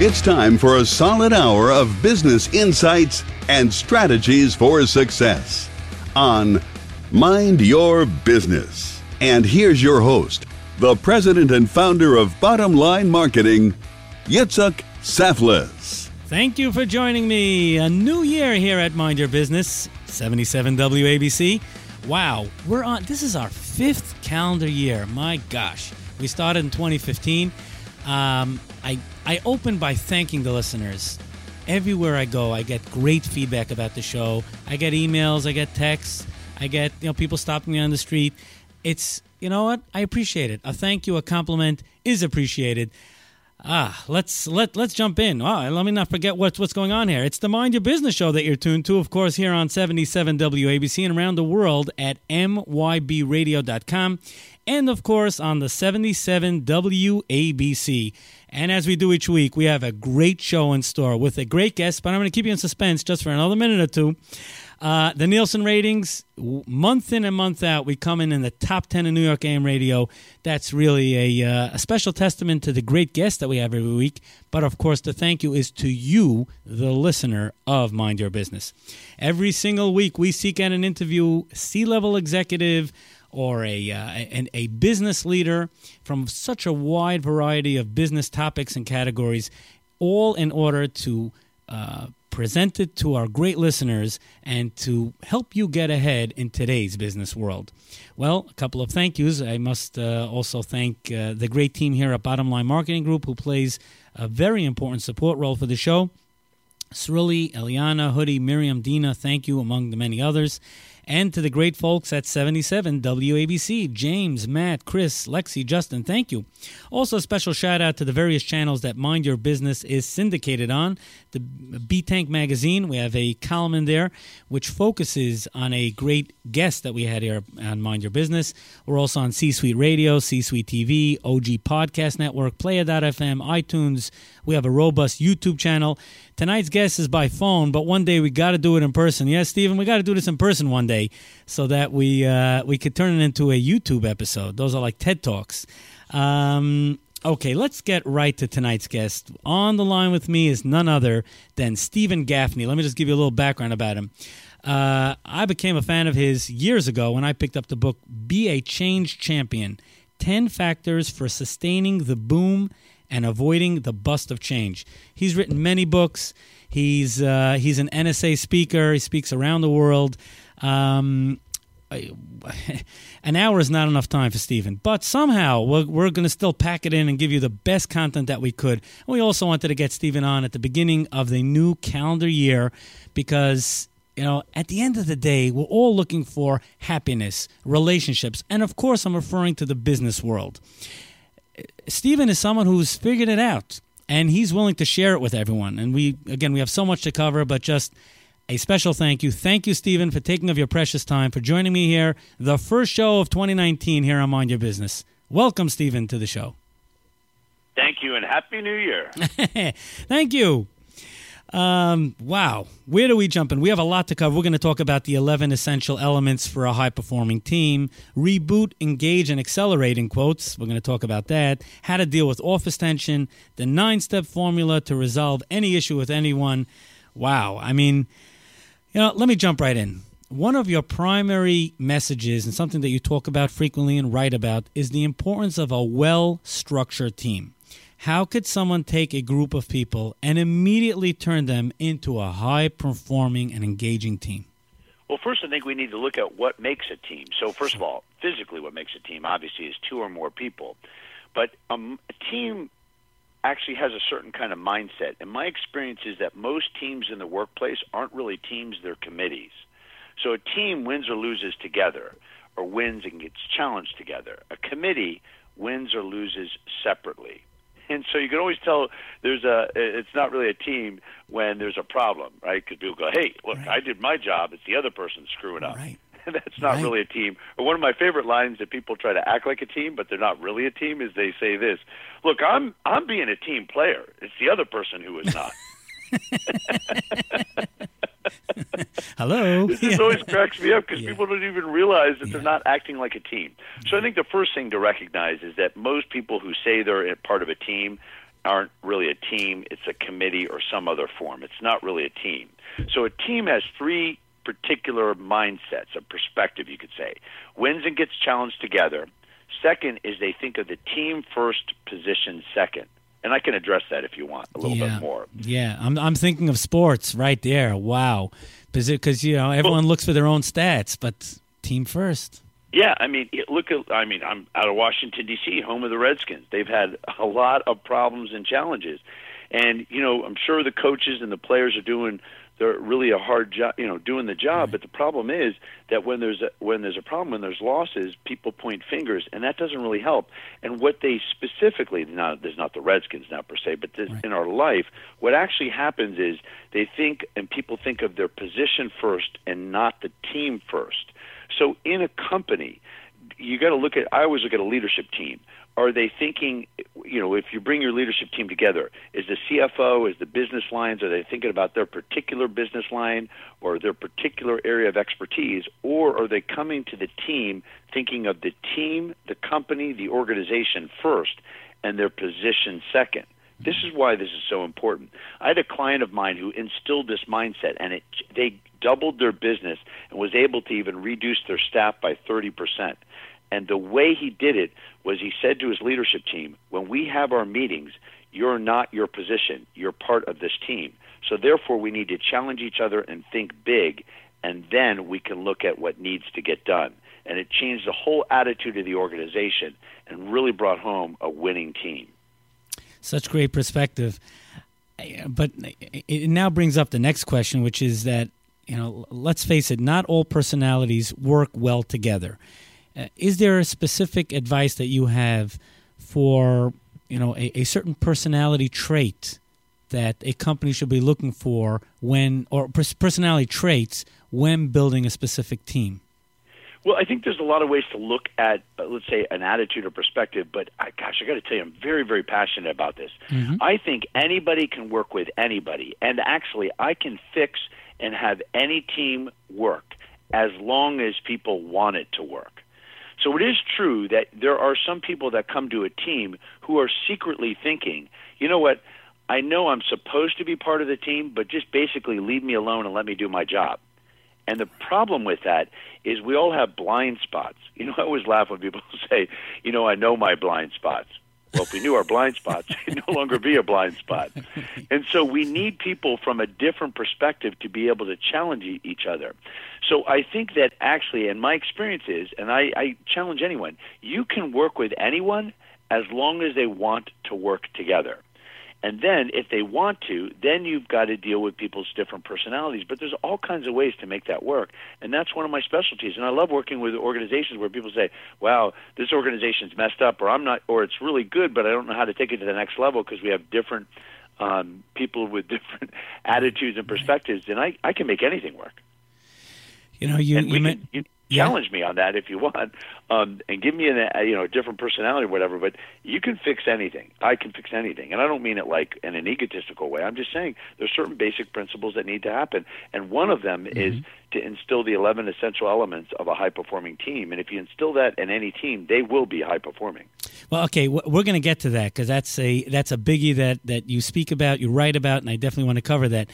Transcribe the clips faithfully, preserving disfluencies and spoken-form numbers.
It's time for a solid hour of business insights and strategies for success on Mind Your Business. And here's your host, the president and founder of Bottom Line Marketing, Yitzhak Saflis. Thank you for joining me. A new year here at Mind Your Business, seventy-seven W A B C. Wow, we're on. This is our fifth calendar year. My gosh, we started in twenty fifteen. Um, I I open by thanking the listeners. Everywhere I go, I get great feedback about the show. I get emails, I get texts, I get you know people stopping me on the street. It's you know what I appreciate it. A thank you, a compliment is appreciated. Ah, let's let let's jump in. Oh, let me not forget what's what's going on here. It's the Mind Your Business show that you're tuned to, of course, here on seventy-seven W A B C and around the world at m y b radio dot com, and of course on the seventy-seven W A B C. And as we do each week, we have a great show in store with a great guest, but I'm going to keep you in suspense just for another minute or two. Uh, the Nielsen ratings, month in and month out, we come in in the top ten in New York A M radio. That's really a, uh, a special testament to the great guests that we have every week. But, of course, the thank you is to you, the listener of Mind Your Business. Every single week, we seek out and interview C-level executive or a, uh, a, a business leader from such a wide variety of business topics and categories, all in order to uh, present it to our great listeners and to help you get ahead in today's business world. Well, a couple of thank yous. I must uh, also thank uh, the great team here at Bottom Line Marketing Group, who plays a very important support role for the show. Srili, Eliana, Hoodie, Miriam, Dina, thank you, among the many others. And to the great folks at seventy-seven W A B C, James, Matt, Chris, Lexi, Justin, thank you. Also, a special shout-out to the various channels that Mind Your Business is syndicated on. The B-Tank magazine, we have a column in there which focuses on a great guest that we had here on Mind Your Business. We're also on C-Suite Radio, C-Suite T V, O G Podcast Network, Player dot f m, iTunes. We have a robust YouTube channel. Tonight's guest is by phone, but one day we got to do it in person. Yes, Stephen, we got to do this in person one day so that we uh, we could turn it into a YouTube episode. Those are like TED Talks. Um, okay, let's get right to tonight's guest. On the line with me is none other than Stephen Gaffney. Let me just give you a little background about him. Uh, I became a fan of his years ago when I picked up the book Be a Change Champion, ten Factors for Sustaining the Boom and Avoiding the Bust of Change. He's written many books. He's uh, he's an N S A speaker. He speaks around the world. Um, an hour is not enough time for Stephen, but somehow we're, we're going to still pack it in and give you the best content that we could. We also wanted to get Stephen on at the beginning of the new calendar year because, you know, at the end of the day, we're all looking for happiness, relationships, and of course I'm referring to the business world. Stephen is someone who's figured it out, and he's willing to share it with everyone. And we, again, we have so much to cover, but just a special thank you. Thank you, Stephen, for taking of your precious time, for joining me here, the first show of twenty nineteen here on Mind Your Business. Welcome, Stephen, to the show. Thank you, and Happy New Year. Thank you. Um, wow. Where do we jump in? We have a lot to cover. We're going to talk about the eleven essential elements for a high-performing team. Reboot, engage, and accelerate, in quotes. We're going to talk about that. How to deal with office tension. The nine-step formula to resolve any issue with anyone. Wow. I mean, you know, let me jump right in. One of your primary messages and something that you talk about frequently and write about is the importance of a well-structured team. How could someone take a group of people and immediately turn them into a high-performing and engaging team? Well, first I think we need to look at what makes a team. So first of all, physically what makes a team obviously is two or more people. But um, a team actually has a certain kind of mindset. And my experience is that most teams in the workplace aren't really teams, they're committees. So a team wins or loses together, or wins and gets challenged together. A committee wins or loses separately. And so you can always tell there's a it's not really a team when there's a problem, right? Because people go, hey, look, right. I did my job. It's the other person screwing up. Right. That's not right. really a team. Or one of my favorite lines that people try to act like a team, but they're not really a team, is they say this: look, I'm I'm being a team player. It's the other person who is not. Hello. This just always cracks me up because yeah. people don't even realize that yeah. they're not acting like a team. So I think the first thing to recognize is that most people who say they're part of a team aren't really a team. It's a committee or some other form. It's not really a team. So a team has three particular mindsets, a perspective, you could say. Wins and gets challenged together. Second is they think of the team first, position second. And I can address that if you want a little yeah. bit more. Yeah, I'm I'm thinking of sports right there. Wow. Because, you know, everyone well, looks for their own stats, but team first. Yeah, I mean, look at, I mean, I'm out of Washington, D C, home of the Redskins. They've had a lot of problems and challenges. And, you know, I'm sure the coaches and the players are doing they're really a hard job, you know, doing the job. Right. But the problem is that when there's a, when there's a problem, when there's losses, people point fingers, and that doesn't really help. And what they specifically, now there's not the Redskins now per se, but this, right. in our life, what actually happens is they think, and people think of their position first and not the team first. So in a company, you got to look at, I always look at a leadership team. Are they thinking, you know, if you bring your leadership team together, is the C F O, is the business lines, are they thinking about their particular business line or their particular area of expertise, or are they coming to the team thinking of the team, the company, the organization first, and their position second? This is why this is so important. I had a client of mine who instilled this mindset, and it, they doubled their business and was able to even reduce their staff by thirty percent. And the way he did it was he said to his leadership team, when we have our meetings, you're not your position. You're part of this team. So therefore, we need to challenge each other and think big, and then we can look at what needs to get done. And it changed the whole attitude of the organization and really brought home a winning team. Such great perspective. But it now brings up the next question, which is that, you know, let's face it, not all personalities work well together. Uh, is there a specific advice that you have for, you know, a, a certain personality trait that a company should be looking for when, or pers- personality traits when building a specific team? Well, I think there's a lot of ways to look at, uh, let's say, an attitude or perspective, but I, gosh, I got to tell you, I'm very, very passionate about this. Mm-hmm. I think anybody can work with anybody, and actually I can fix and have any team work as long as people want it to work. So it is true that there are some people that come to a team who are secretly thinking, you know what, I know I'm supposed to be part of the team, but just basically leave me alone and let me do my job. And the problem with that is we all have blind spots. You know, I always laugh when people say, you know, I know my blind spots. Well, if we knew our blind spots, it'd no longer be a blind spot. And so we need people from a different perspective to be able to challenge each other. So I think that actually, and my experience is, and I, I challenge anyone, you can work with anyone as long as they want to work together. And then if they want to, then you've got to deal with people's different personalities. But there's all kinds of ways to make that work. And that's one of my specialties. And I love working with organizations where people say, wow, this organization's messed up, or I'm not, or it's really good, but I don't know how to take it to the next level because we have different um, people with different attitudes and perspectives. And I, I can make anything work. You know, you, you, meant, you challenge yeah. me on that if you want, um, and give me a you know a different personality or whatever. But you can fix anything. I can fix anything, and I don't mean it like in an egotistical way. I'm just saying there's certain basic principles that need to happen, and one of them mm-hmm. is to instill the eleven essential elements of a high-performing team. And if you instill that in any team, they will be high-performing. Well, okay, we're going to get to that because that's a that's a biggie that that you speak about, you write about, and I definitely want to cover that.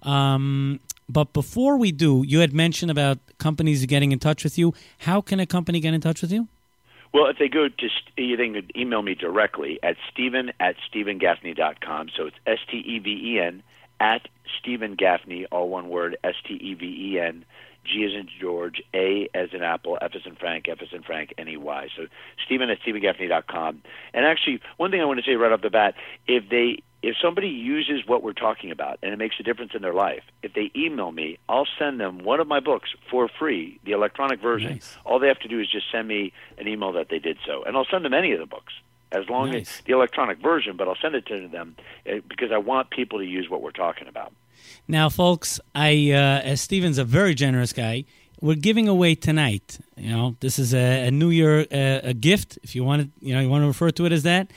Um, But before we do, you had mentioned about companies getting in touch with you. How can a company get in touch with you? Well, if they go to, they can email me directly at Stephen at Stephen Gaffney dot com. So it's S T E V E N at Stephen Gaffney, all one word, S T E V E N, G as in George, A as in Apple, F as in Frank, F as in Frank, N E Y. So Stephen at Stephen Gaffney dot com. And actually, one thing I want to say right off the bat, if they If somebody uses what we're talking about and it makes a difference in their life, if they email me, I'll send them one of my books for free, the electronic version. Nice. All they have to do is just send me an email that they did so. And I'll send them any of the books, as long nice. as the electronic version, but I'll send it to them because I want people to use what we're talking about. Now, folks, I uh, as Stephen's a very generous guy, we're giving away tonight. You know, this is a, a New Year uh, a gift, if you want to, you know, you want to refer to it as that.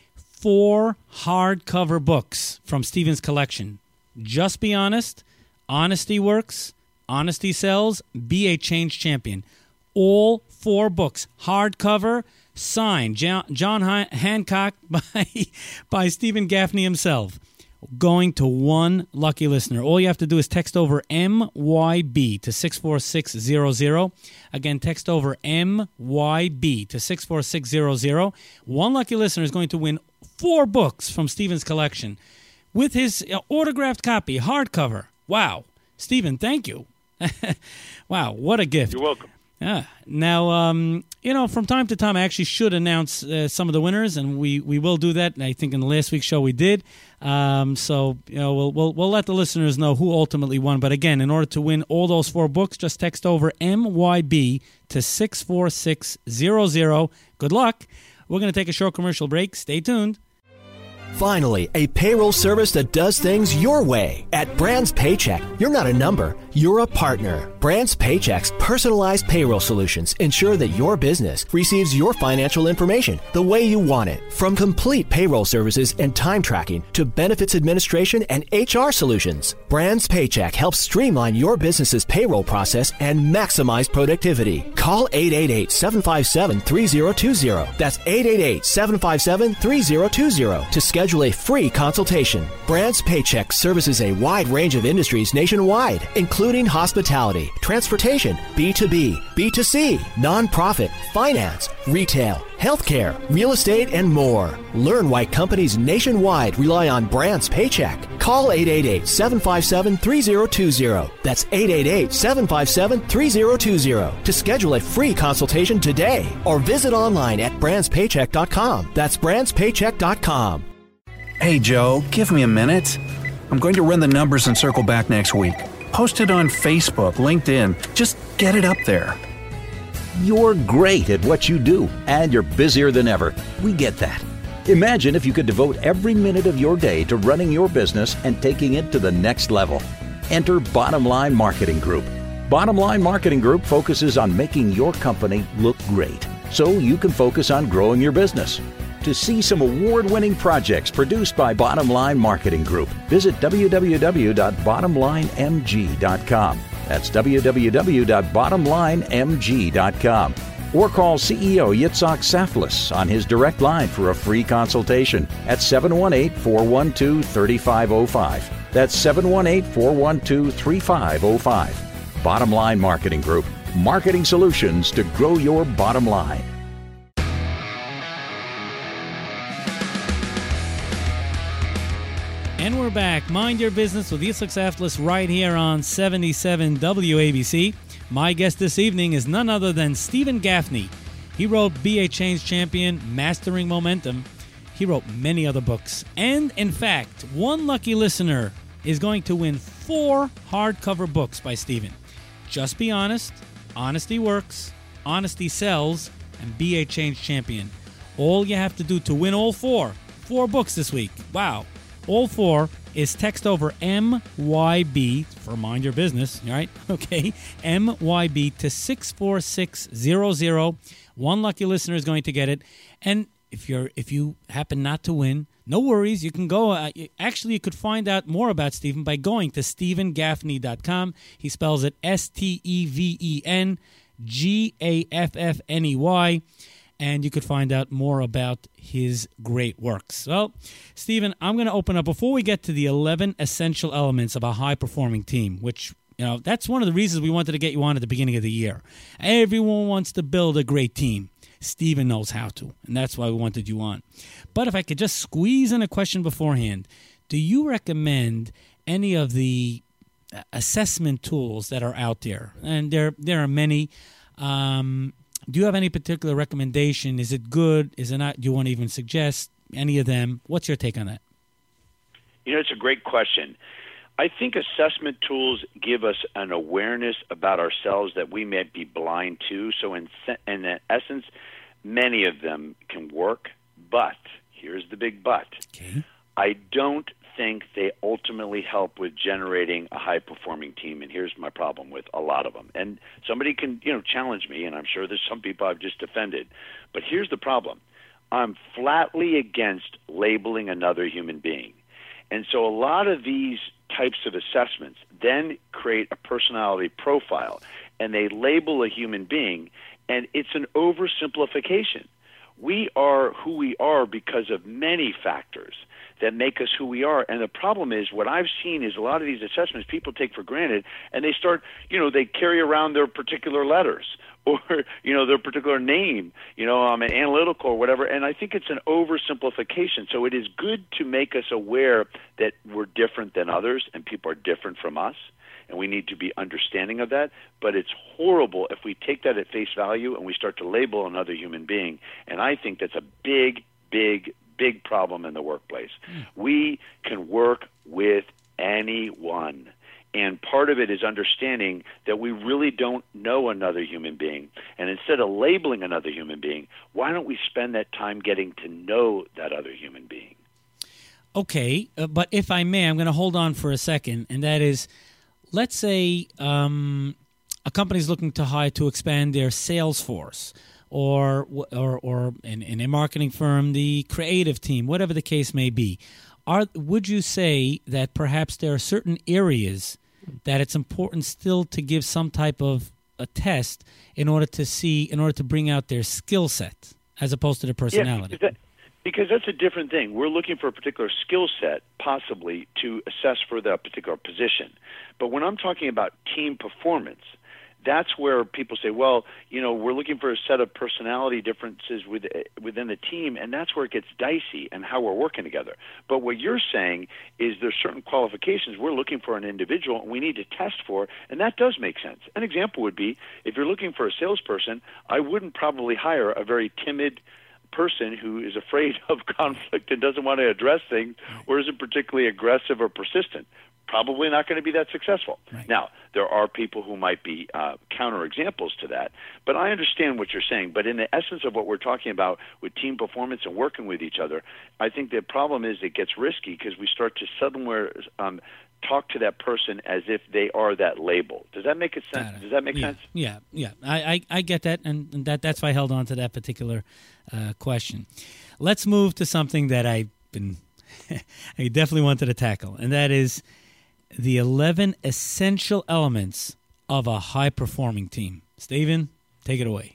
Four hardcover books from Stephen's collection. Just Be Honest, Honesty Works, Honesty Sells, Be a Change Champion. All four books, hardcover, signed John, John Han- Hancock by, by Stephen Gaffney himself, going to one lucky listener. All you have to do is text over M Y B to six four six zero zero. Again, text over M Y B to six four six zero zero. One lucky listener is going to win four books from Stephen's collection with his uh, autographed copy, hardcover. Wow. Stephen, thank you. Wow, what a gift. You're welcome. Yeah. Now, um, you know, from time to time, I actually should announce uh, some of the winners, and we, we will do that. And I think in the last week's show we did. Um, so, you know, we'll, we'll we'll let the listeners know who ultimately won. But again, in order to win all those four books, just text over M Y B to six four six zero zero. Good luck. We're going to take a short commercial break. Stay tuned. Finally, a payroll service that does things your way. At Brands Paycheck, you're not a number, you're a partner. Brands Paycheck's personalized payroll solutions ensure that your business receives your financial information the way you want it. From complete payroll services and time tracking to benefits administration and H R solutions, Brands Paycheck helps streamline your business's payroll process and maximize productivity. Call eight eight eight, seven five seven, three zero two zero. That's eight eight eight, seven five seven, three zero two zero to schedule Schedule a free consultation. Brands Paycheck services a wide range of industries nationwide, including hospitality, transportation, B two B, B two C, nonprofit, finance, retail, healthcare, real estate, and more. Learn why companies nationwide rely on Brands Paycheck. Call eight eight eight, seven five seven, three zero two zero. That's eight eight eight, seven five seven, three zero two zero to schedule a free consultation today, or visit online at brands paycheck dot com. That's brands paycheck dot com. Hey, Joe, give me a minute. I'm going to run the numbers and circle back next week. Post it on Facebook, LinkedIn. Just get it up there. You're great at what you do, and you're busier than ever. We get that. Imagine if you could devote every minute of your day to running your business and taking it to the next level. Enter Bottom Line Marketing Group. Bottom Line Marketing Group focuses on making your company look great, so you can focus on growing your business. To see some award-winning projects produced by Bottom Line Marketing Group, visit w w w dot bottom line m g dot com. That's w w w dot bottom line m g dot com. Or call C E O Yitzhak Saflis on his direct line for a free consultation at seven one eight, four one two, three five zero five. That's seven one eight, four one two, three five zero five. Bottom Line Marketing Group, marketing solutions to grow your bottom line. And we're back. Mind Your Business with Yitzhak Saflis right here on seventy-seven W A B C. My guest this evening is none other than Stephen Gaffney. He wrote Be a Change Champion, Mastering Momentum. He wrote many other books. And, in fact, one lucky listener is going to win four hardcover books by Stephen. Just Be Honest, Honesty Works, Honesty Sells, and Be a Change Champion. All you have to do to win all four, four books this week. Wow. All four is text over M Y B for Mind Your Business, all right? Okay, M Y B to six four six zero zero. One lucky listener is going to get it. And if you're if you happen not to win, no worries. You can go. Uh, actually, you could find out more about Stephen by going to stephen gaffney dot com. He spells it S T E V E N G A F F N E Y. And you could find out more about his great works. Well, Stephen, I'm going to open up, before we get to the eleven essential elements of a high-performing team, which, you know, that's one of the reasons we wanted to get you on at the beginning of the year. Everyone wants to build a great team. Stephen knows how to, and that's why we wanted you on. But if I could just squeeze in a question beforehand, do you recommend any of the assessment tools that are out there? And there, there are many. Um... Do you have any particular recommendation? Is it good? Is it not? Do you want to even suggest any of them? What's your take on that? You know, it's a great question. I think assessment tools give us an awareness about ourselves that we may be blind to. So in, in essence, many of them can work, but here's the big but. Okay. I don't think they ultimately help with generating a high-performing team, and here's my problem with a lot of them. And somebody can, you know, challenge me, and I'm sure there's some people I've just offended. But here's the problem. I'm flatly against labeling another human being. And so a lot of these types of assessments then create a personality profile, and they label a human being, and it's an oversimplification. we are who we are because of many factors that make us who we are. And the problem is, what I've seen is a lot of these assessments people take for granted, and they start, you know, they carry around their particular letters or, you know, their particular name, you know, um, an analytical or whatever. And I think it's an oversimplification. So it is good to make us aware that we're different than others and people are different from us, and we need to be understanding of that. But it's horrible if we take that at face value and we start to label another human being. And I think that's a big, big, big problem in the workplace. Mm. We can work with anyone. And part of it is understanding that we really don't know another human being. And instead of labeling another human being, why don't we spend that time getting to know that other human being? Okay, uh, but if I may, I'm going to hold on for a second, and that is, let's say um, a company is looking to hire to expand their sales force, or or or in, in a marketing firm, the creative team, whatever the case may be. Are would you say that perhaps there are certain areas that it's important still to give some type of a test in order to see, in order to bring out their skill set as opposed to their personality? Yeah, because that's a different thing. We're looking for a particular skill set, possibly, to assess for that particular position. But when I'm talking about team performance, that's where people say, well, you know, we're looking for a set of personality differences with, within the team, and that's where it gets dicey and how we're working together. But what you're saying is there's certain qualifications we're looking for an individual and we need to test for, and that does make sense. An example would be, if you're looking for a salesperson, I wouldn't probably hire a very timid person who is afraid of conflict and doesn't want to address things, or isn't particularly aggressive or persistent. Probably not going to be that successful. Right. Now, there are people who might be uh, counterexamples to that, but I understand what you're saying. But in the essence of what we're talking about with team performance and working with each other, I think the problem is it gets risky because we start to suddenly um, talk to that person as if they are that label. Does that make it sense? Does that make yeah. sense? Yeah, yeah. I, I, I get that, and, and that that's why I held on to that particular uh, question. Let's move to something that I've been I definitely wanted to tackle, and that is the eleven essential elements of a high-performing team. Stephen, take it away.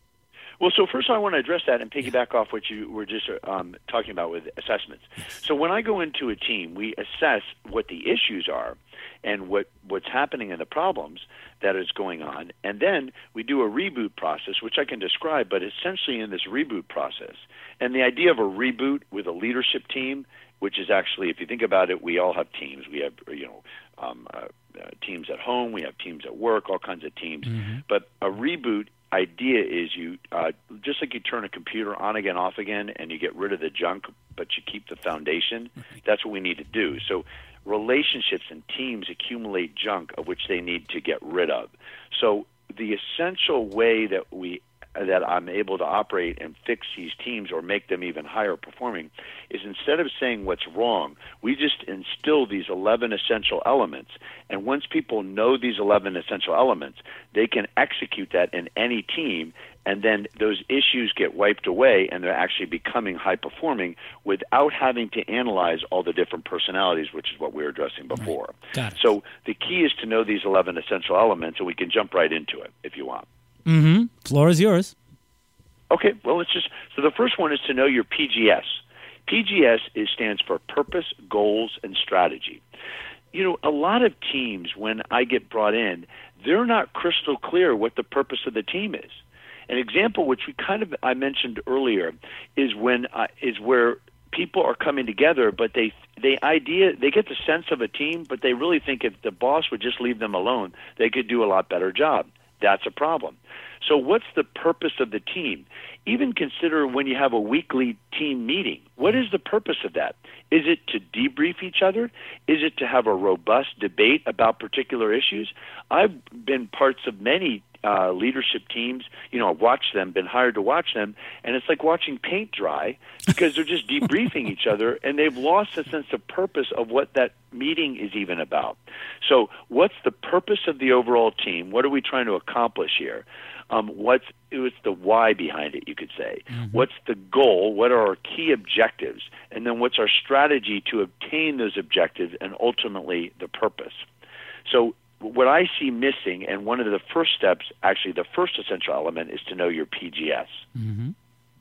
Well, so first I want to address that and piggyback off what you were just um, talking about with assessments. So when I go into a team, we assess what the issues are and what, what's happening and the problems that is going on, and then we do a reboot process, which I can describe, but essentially in this reboot process. And the idea of a reboot with a leadership team, which is actually, if you think about it, we all have teams. We have, you know, um, uh, uh, teams at home. We have teams at work, all kinds of teams. Mm-hmm. But a reboot idea is you, uh, just like you turn a computer on again, off again, and you get rid of the junk, but you keep the foundation. That's what we need to do. So relationships and teams accumulate junk of which they need to get rid of. So the essential way that we that I'm able to operate and fix these teams or make them even higher performing is, instead of saying what's wrong, we just instill these eleven essential elements. And once people know these eleven essential elements, they can execute that in any team, and then those issues get wiped away and they're actually becoming high performing without having to analyze all the different personalities, which is what we were addressing before. Right. Got it. So the key is to know these eleven essential elements, and we can jump right into it if you want. Mm-hmm. Floor is yours. Okay, well, let's just, so the first one is to know your P G S. P G S is, stands for Purpose, Goals, and Strategy. You know, a lot of teams, when I get brought in, they're not crystal clear what the purpose of the team is. An example, which we kind of, I mentioned earlier, is when, uh, is where people are coming together, but they, they idea, they get the sense of a team, but they really think if the boss would just leave them alone, they could do a lot better job. That's a problem. So what's the purpose of the team? Even consider when you have a weekly team meeting. What is the purpose of that? Is it to debrief each other? Is it to have a robust debate about particular issues? I've been parts of many uh, leadership teams. You know, I've watched them, been hired to watch them, and it's like watching paint dry because they're just debriefing each other, and they've lost a sense of purpose of what that meeting is even about. So what's the purpose of the overall team? What are we trying to accomplish here? Um, what's what's the why behind it, you could say? Mm-hmm. What's the goal? What are our key objectives? And then what's our strategy to obtain those objectives and ultimately the purpose? So what I see missing, and one of the first steps, actually the first essential element, is to know your P G S. Mm-hmm.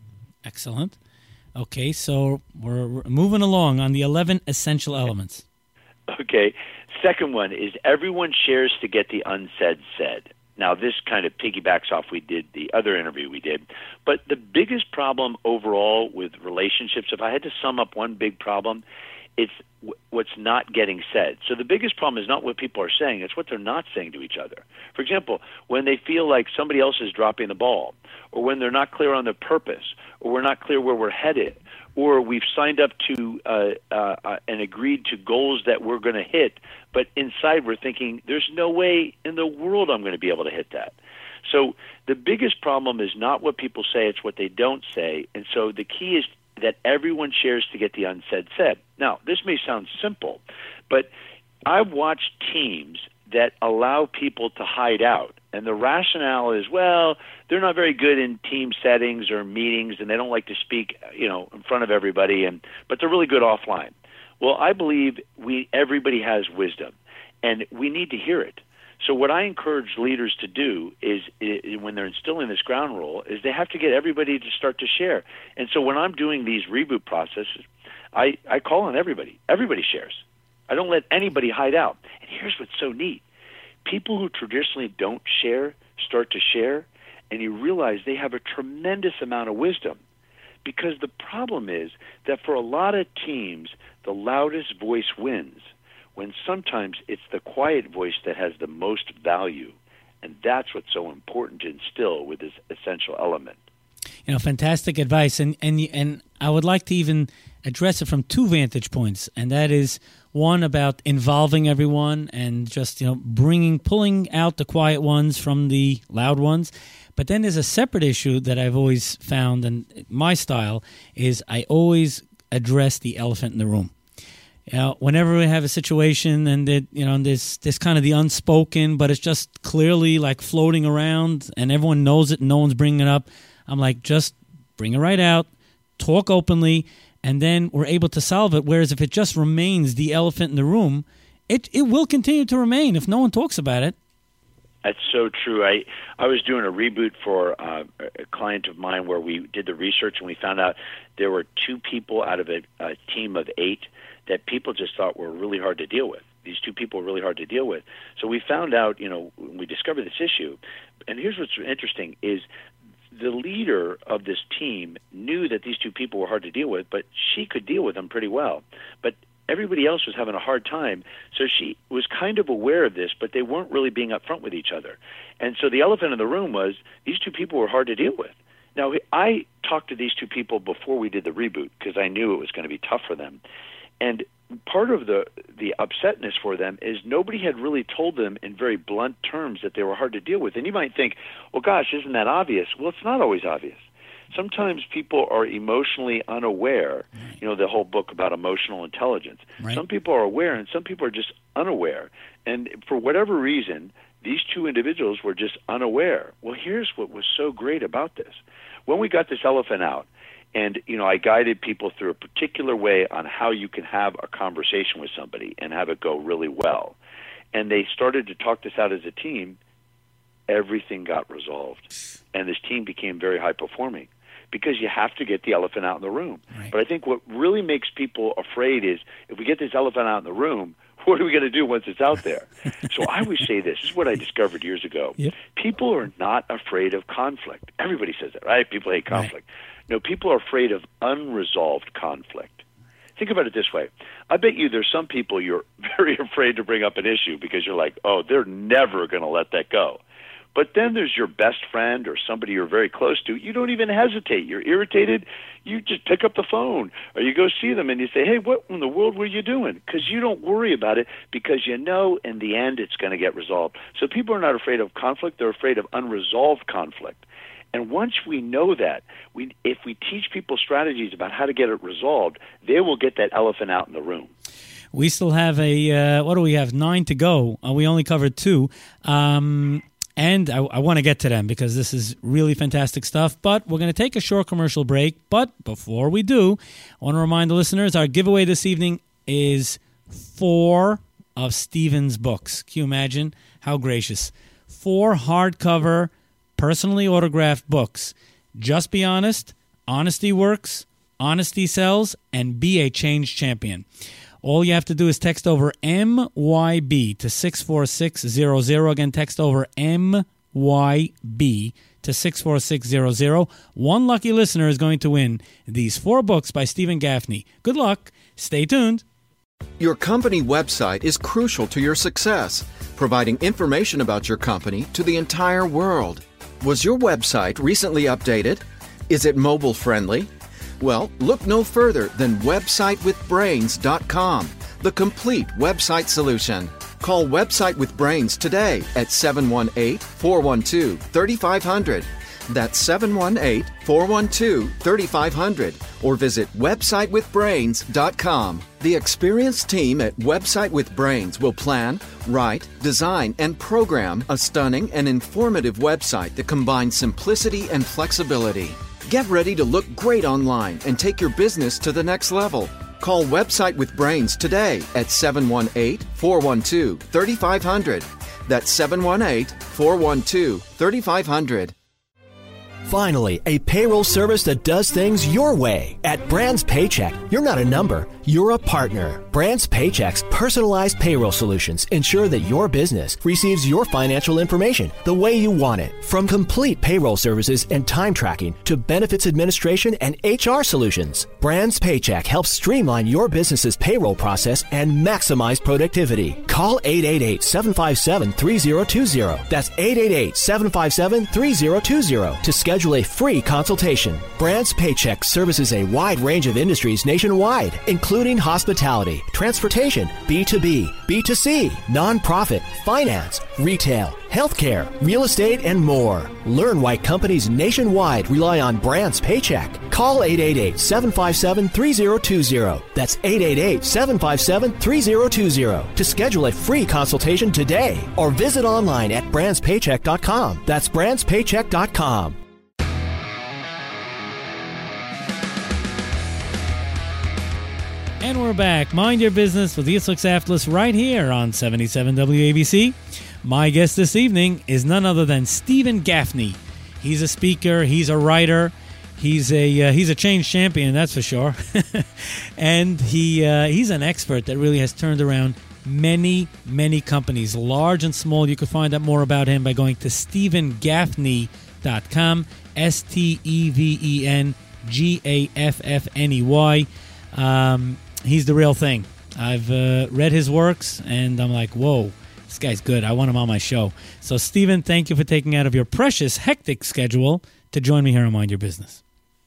Excellent. Okay, so we're, we're moving along on the eleven essential elements. Okay. Second one is everyone shares to get the unsaid said. Now, this kind of piggybacks off we did the other interview we did. But the biggest problem overall with relationships, if I had to sum up one big problem, it's w- what's not getting said. So the biggest problem is not what people are saying, it's what they're not saying to each other. For example, when they feel like somebody else is dropping the ball, or when they're not clear on their purpose, or we're not clear where we're headed, or we've signed up to uh, uh, uh, and agreed to goals that we're going to hit, but inside we're thinking, there's no way in the world I'm going to be able to hit that. So the biggest problem is not what people say, it's what they don't say. And so the key is that everyone shares to get the unsaid said. Now, this may sound simple, but I've watched teams that allow people to hide out. And the rationale is, well, they're not very good in team settings or meetings, and they don't like to speak, you know, in front of everybody, and but they're really good offline. Well, I believe we everybody has wisdom, and we need to hear it. So what I encourage leaders to do is, is when they're instilling this ground rule is they have to get everybody to start to share. And so when I'm doing these reboot processes, I, I call on everybody. Everybody shares. I don't let anybody hide out. And here's what's so neat. People who traditionally don't share start to share, and you realize they have a tremendous amount of wisdom. Because the problem is that for a lot of teams, the loudest voice wins, when sometimes it's the quiet voice that has the most value. And that's what's so important to instill with this essential element. You know, fantastic advice. And, and, and I would like to even address it from two vantage points. And that is, one, about involving everyone and just, you know, bringing, pulling out the quiet ones from the loud ones. But then there's a separate issue that I've always found, and my style is I always address the elephant in the room. You know, whenever we have a situation and that, you know, there's this kind of the unspoken, but it's just clearly like floating around and everyone knows it and no one's bringing it up, I'm like, just bring it right out, talk openly, and then we're able to solve it. Whereas if it just remains the elephant in the room, it, it will continue to remain if no one talks about it. That's so true. I, I was doing a reboot for uh, a client of mine where we did the research and we found out there were two people out of a, a team of eight that people just thought were really hard to deal with. These two people were really hard to deal with. So we found out, you know, when we discovered this issue, and here's what's interesting, is the leader of this team knew that these two people were hard to deal with, but she could deal with them pretty well. But everybody else was having a hard time, so she was kind of aware of this, but they weren't really being upfront with each other. And so the elephant in the room was these two people were hard to deal with. Now, I talked to these two people before we did the reboot because I knew it was going to be tough for them. And part of the, the upsetness for them is nobody had really told them in very blunt terms that they were hard to deal with. And you might think, well, gosh, isn't that obvious? Well, it's not always obvious. Sometimes people are emotionally unaware. You know, the whole book about emotional intelligence. Right. Some people are aware and some people are just unaware. And for whatever reason, these two individuals were just unaware. Well, here's what was so great about this. When we got this elephant out, and, you know, I guided people through a particular way on how you can have a conversation with somebody and have it go really well. And they started to talk this out as a team. Everything got resolved. And this team became very high-performing because you have to get the elephant out in the room. Right. But I think what really makes people afraid is if we get this elephant out in the room, what are we going to do once it's out there? So I always say this. This is what I discovered years ago. Yep. People are not afraid of conflict. Everybody says that, right? People hate conflict. Right. No, people are afraid of unresolved conflict. Think about it this way. I bet you there's some people you're very afraid to bring up an issue because you're like, oh, they're never going to let that go. But then there's your best friend or somebody you're very close to. You don't even hesitate. You're irritated. You just pick up the phone or you go see them and you say, hey, what in the world were you doing? Because you don't worry about it because you know in the end it's going to get resolved. So people are not afraid of conflict. They're afraid of unresolved conflict. And once we know that, we, if we teach people strategies about how to get it resolved, they will get that elephant out in the room. We still have a, uh, what do we have, nine to go. Uh, we only covered two. Um, and I, I want to get to them because this is really fantastic stuff. But we're going to take a short commercial break. But before we do, I want to remind the listeners, our giveaway this evening is four of Stephen's books. Can you imagine? How gracious. Four hardcover personally autographed books. Just be honest, Honesty Works, Honesty Sells, and Be a Change Champion. All you have to do is text over M Y B to six four six zero zero. Again, text over M Y B to six four six zero zero. One lucky listener is going to win these four books by Stephen Gaffney. Good luck. Stay tuned. Your company website is crucial to your success, providing information about your company to the entire world. Was your website recently updated? Is it mobile friendly? Well, look no further than website with brains dot com, the complete website solution. Call Website with Brains today at seven one eight, four one two, three five zero zero. That's seven one eight, four one two, three five zero zero. Or visit website with brains dot com. The experienced team at Website with Brains will plan, write, design, and program a stunning and informative website that combines simplicity and flexibility. Get ready to look great online and take your business to the next level. Call Website with Brains today at seven one eight, four one two, three five zero zero. That's seven one eight, four one two, three five zero zero. Finally, a payroll service that does things your way. At Brands Paycheck, you're not a number, you're a partner. Brands Paycheck's personalized payroll solutions ensure that your business receives your financial information the way you want it. From complete payroll services and time tracking to benefits administration and H R solutions, Brands Paycheck helps streamline your business's payroll process and maximize productivity. Call eight eight eight, seven five seven, three zero two zero. That's eight eight eight, seven five seven, three zero two zero to schedule a free consultation. Brands Paycheck services a wide range of industries nationwide, including hospitality, transportation, B two B, B two C, nonprofit, finance, retail, healthcare, real estate, and more. Learn why companies nationwide rely on Brands Paycheck. Call eight eight eight, seven five seven, three zero two zero. That's eight eight eight, seven five seven, three zero two zero to schedule a free consultation today, or visit online at brands paycheck dot com. That's brands paycheck dot com. And we're back. Mind Your Business with Yitzhak Saftlis right here on seventy-seven W A B C. My guest this evening is none other than Stephen Gaffney. He's a speaker. He's a writer. He's a uh, he's a change champion, that's for sure. And he uh, he's an expert that really has turned around many, many companies, large and small. You can find out more about him by going to stephen gaffney dot com, S T E V E N G A F F N E Y. Um, he's the real thing. I've uh, read his works, and I'm like, whoa, this guy's good. I want him on my show. So, Stephen, thank you for taking out of your precious, hectic schedule to join me here on Mind Your Business.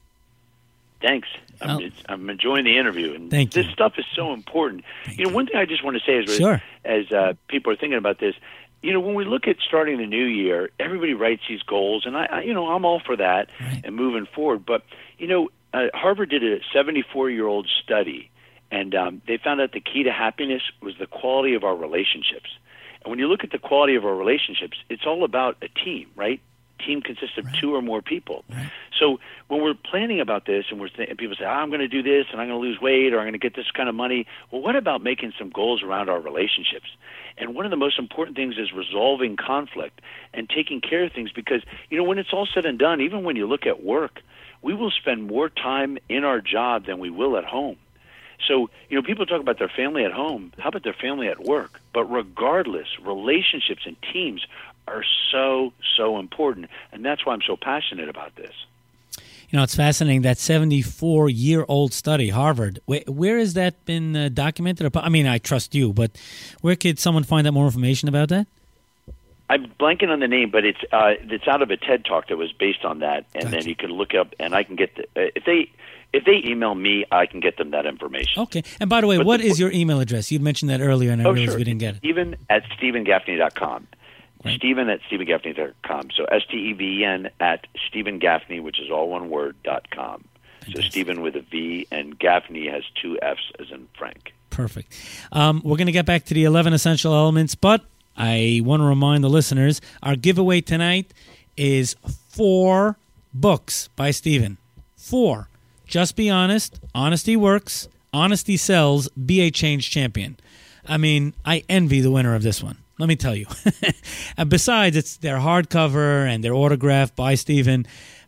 Thanks. I'm, Oh. it's, I'm enjoying the interview. And Thank this you. stuff is so important. Thank you know, you. one thing I just want to say is, Sure. as uh, people are thinking about this, you know, when we look at starting the new year, everybody writes these goals, and I, I you know, I'm all for that Right. and moving forward. But, you know, uh, Harvard did a seventy-four-year-old study, and um, they found out the key to happiness was the quality of our relationships. And when you look at the quality of our relationships, it's all about a team, right? Team consists of Right. two or more people. Right. So when we're planning about this and we're th- and people say, oh, I'm going to do this and I'm going to lose weight or I'm going to get this kind of money, well, what about making some goals around our relationships? And one of the most important things is resolving conflict and taking care of things because, you know, when it's all said and done, even when you look at work, we will spend more time in our job than we will at home. So, you know, people talk about their family at home. How about their family at work? But regardless, relationships and teams are so, so important. And that's why I'm so passionate about this. You know, it's fascinating, that seventy-four-year-old study, Harvard. Where, where has that been uh, documented? I mean, I trust you, but where could someone find out more information about that? I'm blanking on the name, but it's uh, it's out of a TED Talk that was based on that. And Gotcha. then you can look up, and I can get the, uh, if they if they email me, I can get them that information. Okay. And by the way, But what the- is your email address? You mentioned that earlier, and I Oh, realized sure. we didn't get it. Stephen at stephen gaffney dot com. Right. Stephen at stephen gaffney dot com. So S T E V E N at Stephen Gaffney, which is all one word, dot com. So Fantastic. Stephen with a V, and Gaffney has two F's as in Frank. Perfect. Um, we're going to get back to the eleven essential elements, but I want to remind the listeners, our giveaway tonight is four books by Stephen. Four. Just Be Honest, Honesty Works, Honesty Sells, Be a Change Champion. I mean, I envy the winner of this one. Let me tell you. And besides, it's their hardcover and their autographed by Stephen.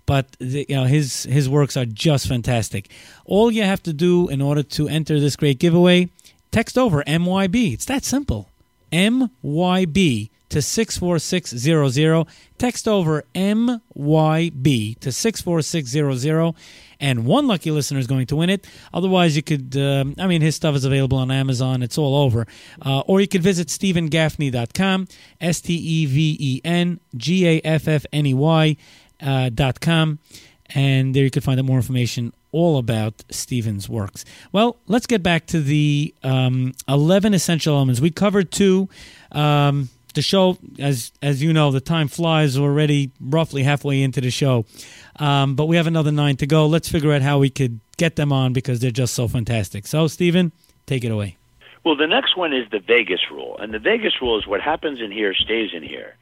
but the, you know his his works are just fantastic. All you have to do in order to enter this great giveaway, text over M Y B. It's that simple. M Y B to six four six zero zero. Text over M Y B to six four six zero zero, and one lucky listener is going to win it. Otherwise, you could, um, I mean, his stuff is available on Amazon. It's all over. Uh, or you could visit stephen gaffney dot com, S T E V E N G A F F N E Y uh, dot com, and there you could find out more information all about Stephen's works. Well, let's get back to the um, eleven essential elements. We covered two. Um, the show, as as you know, the time flies. We're already roughly halfway into the show. Um, but we have another nine to go. Let's figure out how we could get them on because they're just so fantastic. So, Stephen, take it away. Well, the next one is the Vegas rule. And the Vegas rule is what happens in here stays in here.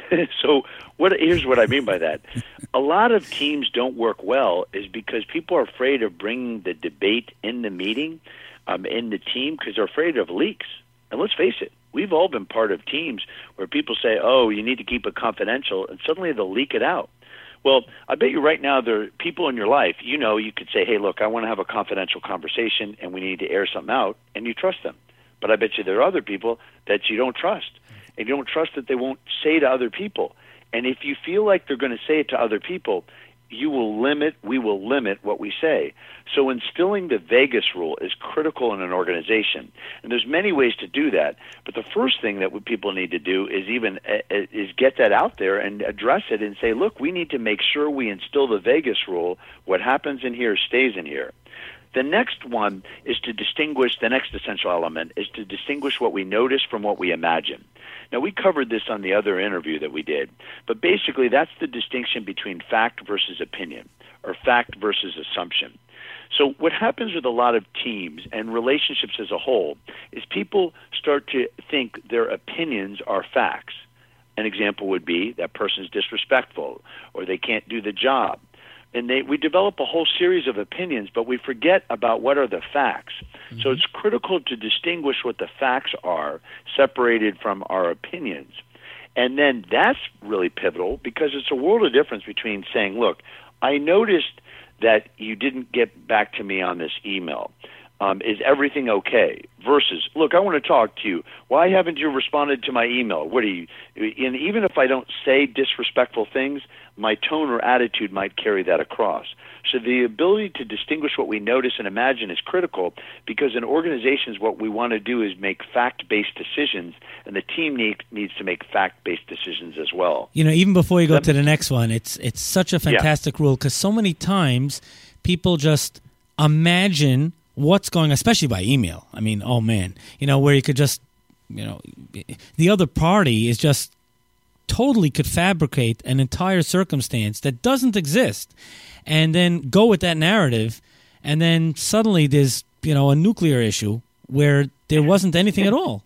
So what? Here's what I mean by that. A lot of teams don't work well is because people are afraid of bringing the debate in the meeting, um, in the team, because they're afraid of leaks. And let's face it, we've all been part of teams where people say, oh, you need to keep it confidential, and suddenly they'll leak it out. Well, I bet you right now there are people in your life, you know, you could say, hey, look, I want to have a confidential conversation, and we need to air something out, and you trust them. But I bet you there are other people that you don't trust. And you don't trust that they won't say to other people. And if you feel like they're going to say it to other people, you will limit, we will limit what we say. So instilling the Vegas rule is critical in an organization. And there's many ways to do that. But the first thing that people need to do is even uh, is get that out there and address it and say, look, we need to make sure we instill the Vegas rule. What happens in here stays in here. The next one is to distinguish, the next essential element is to distinguish what we notice from what we imagine. Now, we covered this on the other interview that we did, but basically that's the distinction between fact versus opinion, or fact versus assumption. So what happens with a lot of teams and relationships as a whole is people start to think their opinions are facts. An example would be that person's disrespectful, or they can't do the job. And they, we develop a whole series of opinions, but we forget about what are the facts. Mm-hmm. So it's critical to distinguish what the facts are, separated from our opinions. And then that's really pivotal because it's a world of difference between saying, look, I noticed that you didn't get back to me on this email. Um, is everything okay? Versus, look, I want to talk to you. Why haven't you responded to my email? What are you? And even if I don't say disrespectful things, my tone or attitude might carry that across. So the ability to distinguish what we notice and imagine is critical because in organizations what we want to do is make fact-based decisions, and the team need, needs to make fact-based decisions as well. You know, even before you go that, to the next one, it's it's such a fantastic yeah. rule because so many times people just imagine what's going on, especially by email. I mean, oh man, you know, where you could just, you know, the other party is just totally could fabricate an entire circumstance that doesn't exist and then go with that narrative. And then suddenly there's, you know, a nuclear issue where there wasn't anything at all.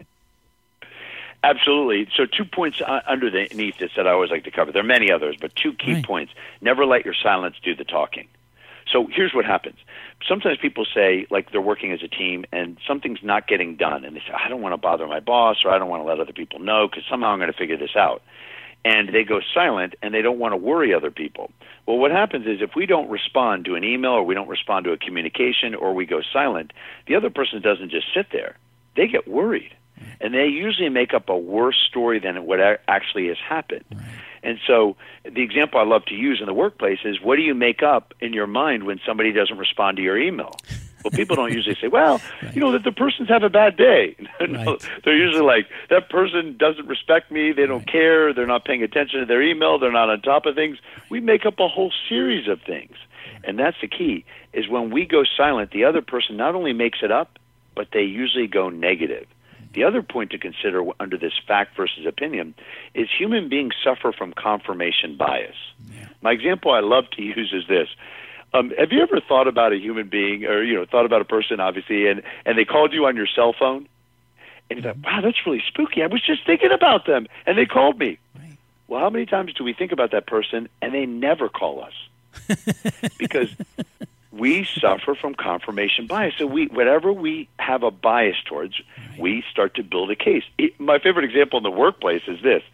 Absolutely. So two points underneath this that I always like to cover. There are many others, but two key right. points. Never let your silence do the talking. So here's what happens. Sometimes people say, like, they're working as a team and something's not getting done. And they say, I don't want to bother my boss or I don't want to let other people know because somehow I'm going to figure this out. And they go silent and they don't want to worry other people. Well, what happens is if we don't respond to an email or we don't respond to a communication or we go silent, the other person doesn't just sit there. They get worried. And they usually make up a worse story than what actually has happened. Right. And so the example I love to use in the workplace is, what do you make up in your mind when somebody doesn't respond to your email? Well, people don't usually say, well, right. you know, that the person's had a bad day. no, right. They're usually like, that person doesn't respect me, they don't right. care, they're not paying attention to their email, they're not on top of things. We make up a whole series of things. And that's the key, is when we go silent, the other person not only makes it up, but they usually go negative. The other point to consider under this fact versus opinion is human beings suffer from confirmation bias. Yeah. My example I love to use is this. Um, have you ever thought about a human being or, you know, thought about a person, obviously, and, and they called you on your cell phone? And you thought, wow, that's really spooky. I was just thinking about them, and they called me. Right. Well, how many times do we think about that person, and they never call us? Because we suffer from confirmation bias. So we, whatever we have a bias towards, right. we start to build a case. It, my favorite example in the workplace is this.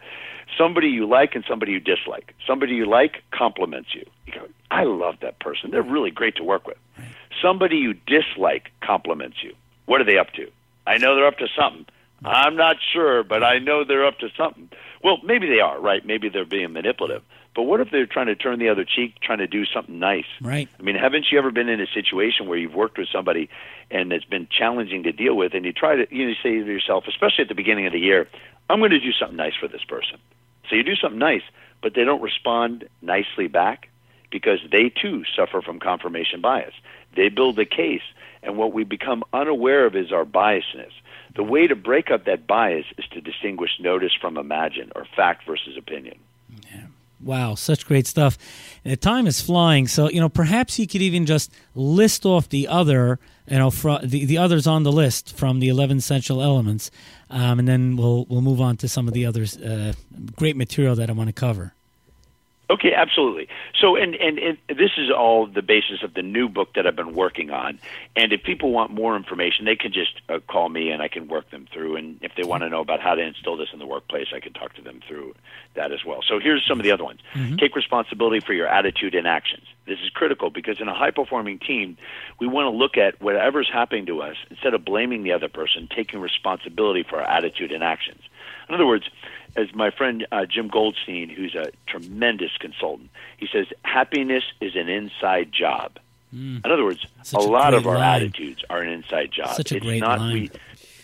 Somebody you like and somebody you dislike. Somebody you like compliments you. You go, I love that person. They're really great to work with. Right. Somebody you dislike compliments you. What are they up to? I know they're up to something. I'm not sure, but I know they're up to something. Well, maybe they are, right? Maybe they're being manipulative. But what if they're trying to turn the other cheek, trying to do something nice? Right. I mean, haven't you ever been in a situation where you've worked with somebody and it's been challenging to deal with, and you try to, you know, say to yourself, especially at the beginning of the year, I'm going to do something nice for this person. So you do something nice, but they don't respond nicely back because they, too, suffer from confirmation bias. They build a case, and what we become unaware of is our biasness. The way to break up that bias is to distinguish notice from imagine, or fact versus opinion. Yeah. Wow, such great stuff. And the time is flying, so you know perhaps you could even just list off the other, you know, fr- the the others on the list from the eleven essential elements, um, and then we'll we'll move on to some of the others. Uh, great material that I want to cover. Okay, absolutely. So, and, and, and this is all the basis of the new book that I've been working on. And if people want more information, they can just uh, call me and I can work them through. And if they want to know about how to instill this in the workplace, I can talk to them through that as well. So here's some of the other ones. Mm-hmm. Take responsibility for your attitude and actions. This is critical because in a high-performing team, we want to look at whatever's happening to us, instead of blaming the other person, taking responsibility for our attitude and actions. In other words, as my friend uh, Jim Goldstein, who's a tremendous consultant, he says, happiness is an inside job. Mm. In other words, Such a, a lot of our line. attitudes are an inside job. Such a it's great not line. We,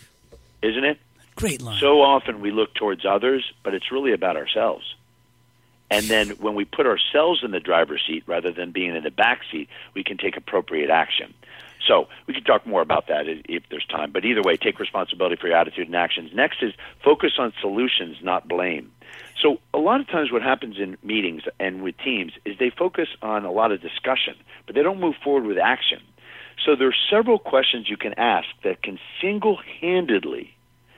isn't it? Great line. So often we look towards others, but it's really about ourselves. And then when we put ourselves in the driver's seat rather than being in the back seat, we can take appropriate action. So we can talk more about that if there's time. But either way, take responsibility for your attitude and actions. Next is focus on solutions, not blame. So a lot of times what happens in meetings and with teams is they focus on a lot of discussion, but they don't move forward with action. So there are several questions you can ask that can single-handedly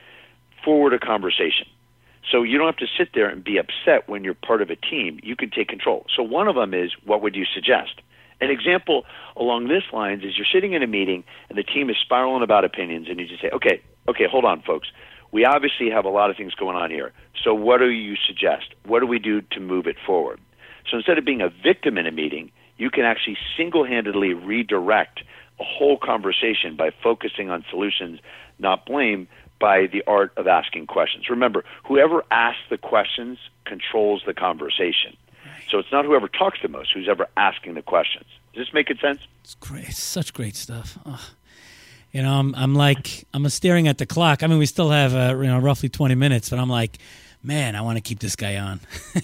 forward a conversation. So you don't have to sit there and be upset when you're part of a team. You can take control. So one of them is, what would you suggest? An example along this lines is you're sitting in a meeting and the team is spiraling about opinions, and you just say, okay, okay, hold on, folks. We obviously have a lot of things going on here. So what do you suggest? What do we do to move it forward? So instead of being a victim in a meeting, you can actually single-handedly redirect a whole conversation by focusing on solutions, not blame, by the art of asking questions. Remember, whoever asks the questions controls the conversation. So it's not whoever talks the most, who's ever asking the questions. Does this make sense? It's great. It's such great stuff. Oh. You know, I'm, I'm like, I'm staring at the clock. I mean, we still have, uh, you know, roughly twenty minutes, but I'm like, man, I want to keep this guy on.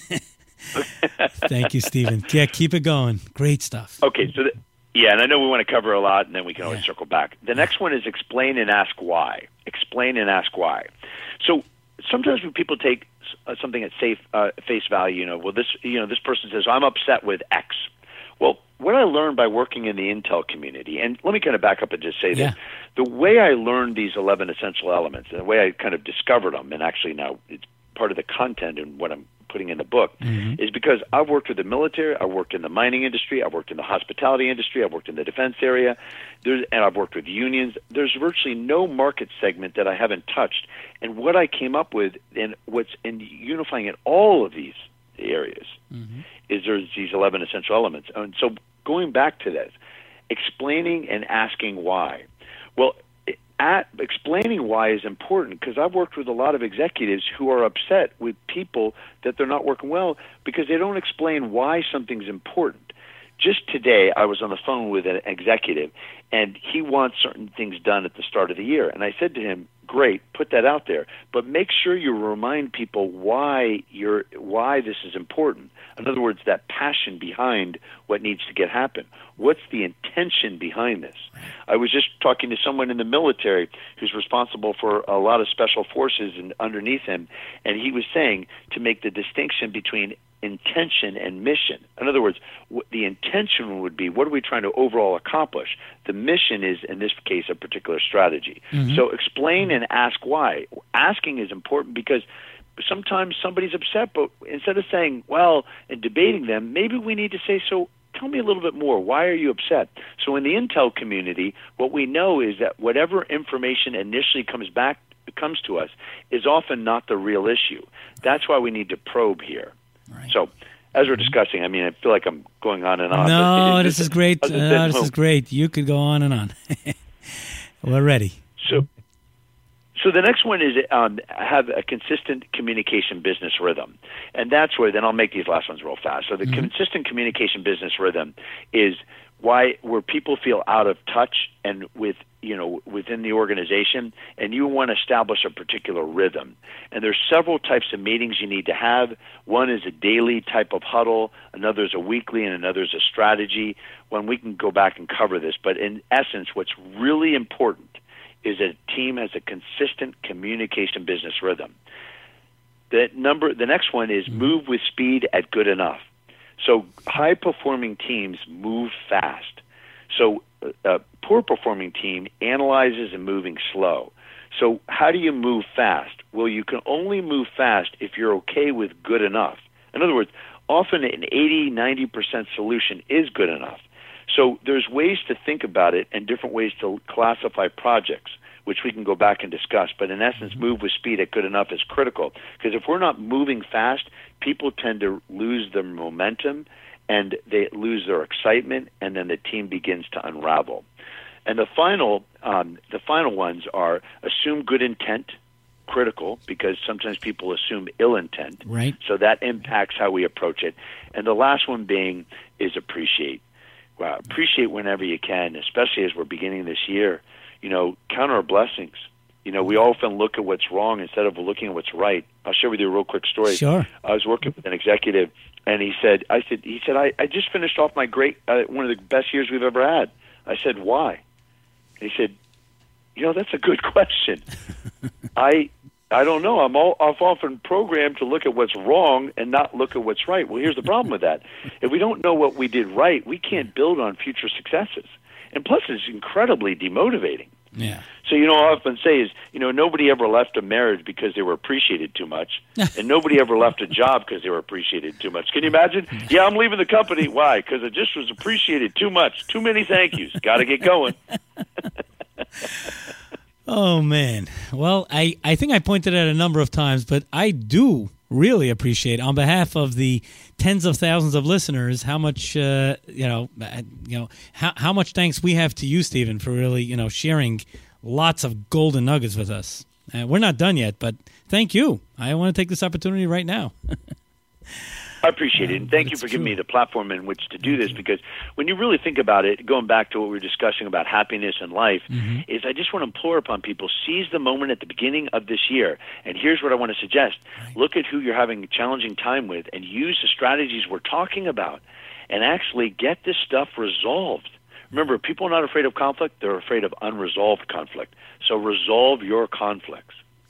Thank you, Stephen. Yeah, keep it going. Great stuff. Okay, so, the, yeah, and I know we want to cover a lot, and then we can always yeah. circle back. The next one is explain and ask why. Explain and ask why. So sometimes when people take uh, something at safe, uh, face value, you know, well, this, you know, this person says, I'm upset with X. Well, what I learned by working in the Intel community, and let me kind of back up and just say yeah. that the way I learned these eleven essential elements and the way I kind of discovered them, and actually now it's part of the content and what I'm putting in the book, mm-hmm. is because I've worked with the military, I've worked in the mining industry, I've worked in the hospitality industry, I've worked in the defense area, there's, and I've worked with unions. There's virtually no market segment that I haven't touched. And what I came up with, and what's in unifying in all of these areas, mm-hmm. is there's these eleven essential elements. And so going back to this, explaining and asking why. Well, At explaining why is important because I've worked with a lot of executives who are upset with people that they're not working well because they don't explain why something's important. Just today, I was on the phone with an executive, and he wants certain things done at the start of the year. And I said to him, great, put that out there, but make sure you remind people why you're why this is important. In other words, that passion behind what needs to get happen. What's the intention behind this? I was just talking to someone in the military who's responsible for a lot of special forces and underneath him, and he was saying to make the distinction between intention and mission. In other words, the intention would be, what are we trying to overall accomplish? The mission is, in this case, a particular strategy. Mm-hmm. So explain and ask why. Asking is important because sometimes somebody's upset, but instead of saying, well, and debating them, maybe we need to say, so tell me a little bit more. Why are you upset? So in the Intel community, what we know is that whatever information initially comes back that comes to us is often not the real issue. That's why we need to probe here. Right. So, as we're discussing, I mean, I feel like I'm going on and on. No, but this is great. Uh, this home. is great. You could go on and on. We're ready. So, so the next one is um, have a consistent communication business rhythm, and that's where. Then I'll make these last ones real fast. So the mm-hmm. consistent communication business rhythm is why where people feel out of touch and with you know within the organization, and you want to establish a particular rhythm. And there's several types of meetings you need to have. One is a daily type of huddle, another is a weekly, and another is a strategy. When we can go back and cover this, but in essence, what's really important is that a team has a consistent communication business rhythm. The number, the next one is move with speed at good enough. So high-performing teams move fast. So a poor-performing team analyzes and moving slow. So how do you move fast? Well, you can only move fast if you're okay with good enough. In other words, often an eighty, ninety percent solution is good enough. So there's ways to think about it and different ways to classify projects, which we can go back and discuss. But in essence, move with speed at good enough is critical. Because if we're not moving fast, people tend to lose their momentum and they lose their excitement, and then the team begins to unravel. And the final, um, the final ones are assume good intent, critical, because sometimes people assume ill intent. Right. So that impacts how we approach it. And the last one being is appreciate. Well, appreciate whenever you can, especially as we're beginning this year. You know, count our blessings. You know, we often look at what's wrong instead of looking at what's right. I'll share with you a real quick story. Sure. I was working with an executive, and he said, "I said, he said, I, I just finished off my great, uh, one of the best years we've ever had." I said, "Why?" And he said, "You know, that's a good question. I, I don't know. I'm all, I've often programmed to look at what's wrong and not look at what's right." Well, here's the problem with that: if we don't know what we did right, we can't build on future successes. And plus, it's incredibly demotivating. Yeah. So, you know, I often say is, you know, nobody ever left a marriage because they were appreciated too much, and nobody ever left a job because they were appreciated too much. Can you imagine? Yeah, I'm leaving the company. Why? Because it just was appreciated too much. Too many thank yous. Got to get going. Oh, man. Well, I, I think I pointed out a number of times, but I do really appreciate, on behalf of the tens of thousands of listeners, how much, uh, you know, you know, how, how much thanks we have to you, Stephen, for really, you know, sharing lots of golden nuggets with us. Uh, we're not done yet, but thank you. I want to take this opportunity right now. I appreciate it, and thank you for giving me the platform in which to do this, because when you really think about it, going back to what we were discussing about happiness in life, mm-hmm. is I just want to implore upon people, seize the moment at the beginning of this year, and here's what I want to suggest. Right. Look at who you're having a challenging time with and use the strategies we're talking about and actually get this stuff resolved. Remember, people are not afraid of conflict, they're afraid of unresolved conflict. So resolve your conflicts.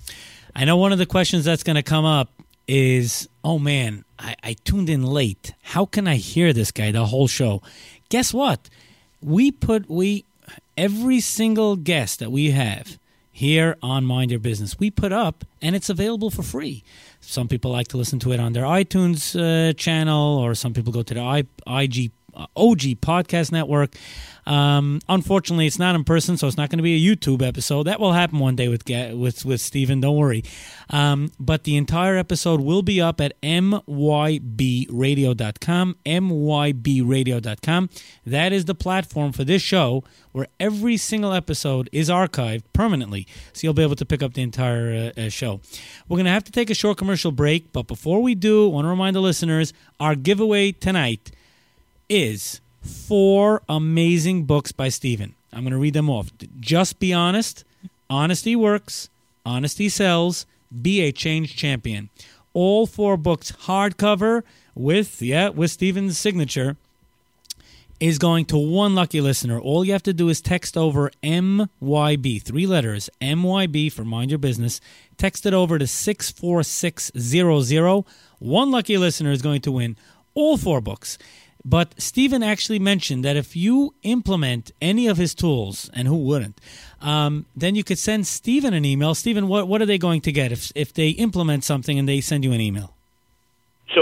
I know one of the questions that's going to come up is, oh man, I, I tuned in late. How can I hear this guy the whole show? Guess what? We put, we, every single guest that we have here on Mind Your Business, we put up, and it's available for free. Some people like to listen to it on their iTunes uh, channel, or some people go to the I, IG, uh, O G Podcast Network. Um, unfortunately, it's not in person, so it's not going to be a YouTube episode. That will happen one day with with with Stephen. Don't worry. Um, but the entire episode will be up at m y b radio dot com. m y b radio dot com. That is the platform for this show, where every single episode is archived permanently, so you'll be able to pick up the entire uh, uh, show. We're going to have to take a short commercial break, but before we do, I want to remind the listeners, our giveaway tonight is four amazing books by Stephen. I'm going to read them off. Just Be Honest, Honesty Works, Honesty Sells, Be a Change Champion. All four books hardcover with, yeah, with Stephen's signature is going to one lucky listener. All you have to do is text over M Y B, three letters, M Y B for Mind Your Business. Text it over to six four six zero zero. One lucky listener is going to win all four books. But Stephen actually mentioned that if you implement any of his tools, and who wouldn't, um, then you could send Stephen an email. Stephen, what what are they going to get if if they implement something and they send you an email? So here's the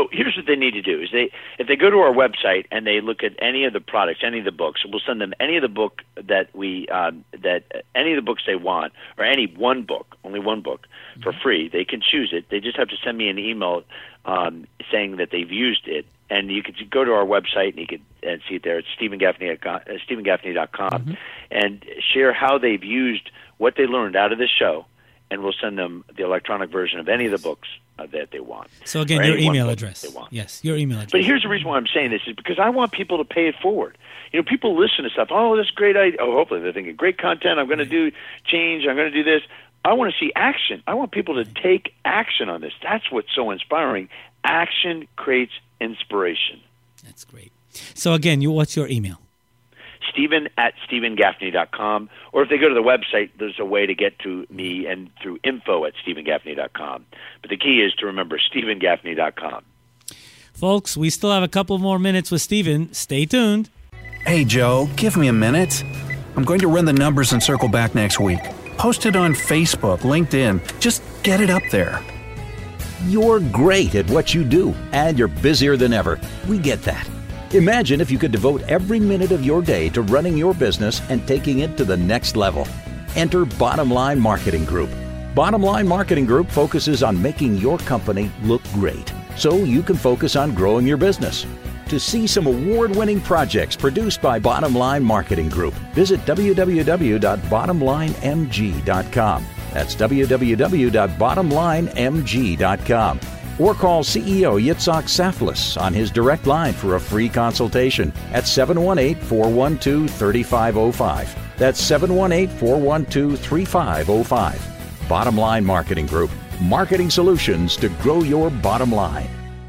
what they need to do is they if they go to our website and they look at any of the products, any of the books, we'll send them any of the book that we um, that any of the books they want, or any one book, only one book for free. They can choose it. They just have to send me an email um, saying that they've used it, and you could go to our website and you could and see it there. It's Stephen Gaffney at Stephen Gaffney dot com, mm-hmm. and share how they've used what they learned out of this show, and we'll send them the electronic version of any of the books uh, that they want. So again, your email address. Yes, your email address. But here's the reason why I'm saying this is because I want people to pay it forward. You know, people listen to stuff. Oh, this is great idea. Oh, hopefully they're thinking great content. I'm going to do change. I'm going to do this. I want to see action. I want people to take action on this. That's what's so inspiring. Action creates inspiration. That's great. So again, you what's your email? Stephen at Stephen Gaffney dot com. Or if they go to the website, there's a way to get to me and through info at Stephen Gaffney dot com. But the key is to remember Stephen Gaffney dot com. Folks, we still have a couple more minutes with Stephen. Stay tuned. Hey, Joe, give me a minute. I'm going to run the numbers and circle back next week. Post it on Facebook, LinkedIn. Just get it up there. You're great at what you do, and you're busier than ever. We get that. Imagine if you could devote every minute of your day to running your business and taking it to the next level. Enter Bottom Line Marketing Group. Bottom Line Marketing Group focuses on making your company look great, so you can focus on growing your business. To see some award-winning projects produced by Bottom Line Marketing Group, visit w w w dot bottom line m g dot com. That's w w w dot bottom line m g dot com. Or call C E O Yitzhak Saflis on his direct line for a free consultation at seven one eight, four one two, three five zero five. That's seven one eight, four one two, three five zero five. Bottom Line Marketing Group. Marketing solutions to grow your bottom line.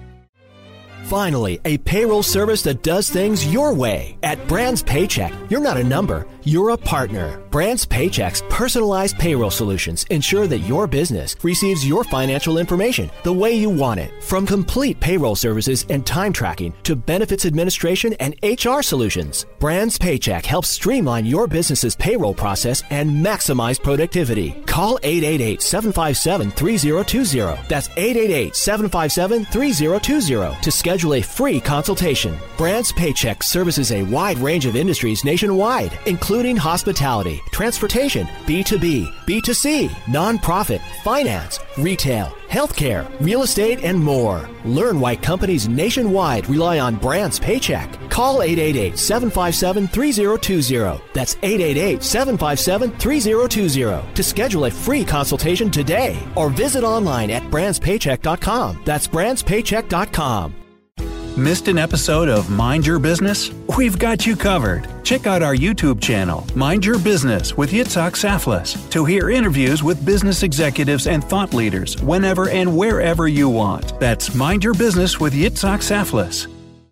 Finally, a payroll service that does things your way. At Brands Paycheck, you're not a number, you're a partner. Brands Paycheck's personalized payroll solutions ensure that your business receives your financial information the way you want it. From complete payroll services and time tracking to benefits administration and H R solutions, Brands Paycheck helps streamline your business's payroll process and maximize productivity. Call eight eight eight, seven five seven, three zero two zero. That's eight eight eight, seven five seven, three zero two zero to schedule a free consultation. Brands Paycheck services a wide range of industries nationwide, including hospitality, transportation, B two B, B two C, nonprofit, finance, retail, healthcare, real estate, and more. Learn why companies nationwide rely on Brands Paycheck. Call eight eight eight, seven five seven, three zero two zero. That's eight eight eight, seven five seven, three zero two zero to schedule a free consultation today, or visit online at brands paycheck dot com. That's brands paycheck dot com. Missed an episode of Mind Your Business? We've got you covered. Check out our YouTube channel, Mind Your Business with Yitzhak Saflis, to hear interviews with business executives and thought leaders whenever and wherever you want. That's Mind Your Business with Yitzhak Saflis.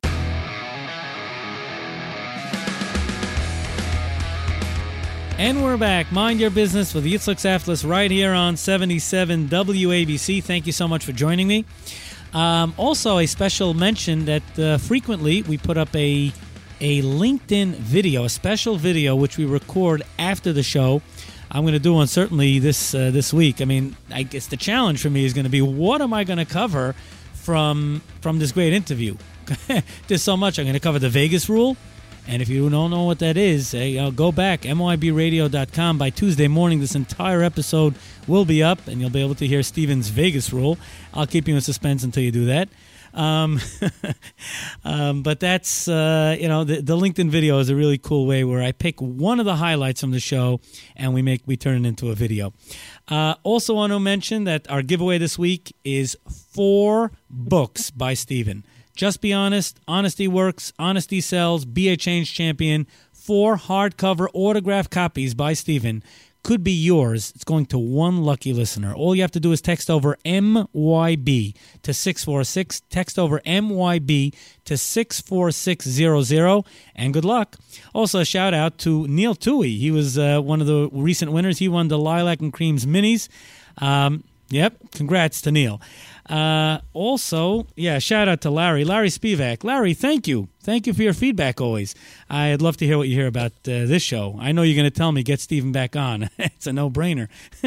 And we're back. Mind Your Business with Yitzhak Saflis right here on seventy-seven W A B C. Thank you so much for joining me. Um, also, a special mention that uh, frequently we put up a a LinkedIn video, a special video, which we record after the show. I'm going to do one certainly this uh, this week. I mean, I guess the challenge for me is going to be, what am I going to cover from from this great interview? There's so much. I'm going to cover the Vegas rule. And if you don't know what that is, hey, uh, go back, M Y B radio dot com. By Tuesday morning, this entire episode will be up, and you'll be able to hear Stephen's Vegas rule. I'll keep you in suspense until you do that. Um, um, but that's, uh, you know, the, the LinkedIn video is a really cool way where I pick one of the highlights from the show, and we make we turn it into a video. Uh, also want to mention that our giveaway this week is four books by Stephen. Just Be Honest, Honesty Works, Honesty Sells, Be a Change Champion. Four hardcover autographed copies by Stephen could be yours. It's going to one lucky listener. All you have to do is text over M Y B to six four six. Text over M Y B to six four six zero zero, and good luck. Also, a shout out to Neil Toohey. He was uh, one of the recent winners. He won the Lilac and Creams Minis. Um, Yep. Congrats to Neil. Uh, also, yeah, shout out to Larry, Larry Spivak. Larry, thank you. Thank you for your feedback always. I'd love to hear what you hear about uh, this show. I know you're going to tell me get Stephen back on. It's a no-brainer.